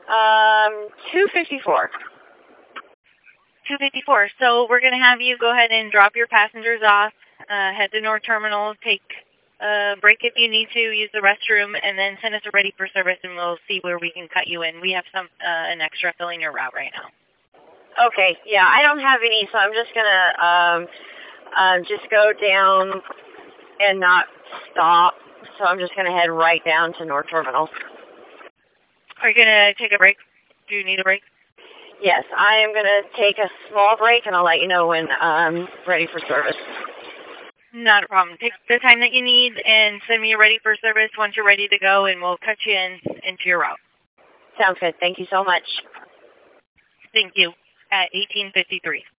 254. 254. So we're going to have you go ahead and drop your passengers off, head to North Terminal, take a break if you need to, use the restroom, and then send us a ready for service, and we'll see where we can cut you in. We have an extra filling your route right now. Okay, yeah, I don't have any, so I'm just going to just go down and not stop. So I'm just going to head right down to North Terminal. Are you going to take a break? Do you need a break? Yes, I am going to take a small break, and I'll let you know when I'm ready for service. Not a problem. Take the time that you need and send me a ready for service once you're ready to go, and we'll cut you into your route. Sounds good. Thank you so much. Thank you. At 1853.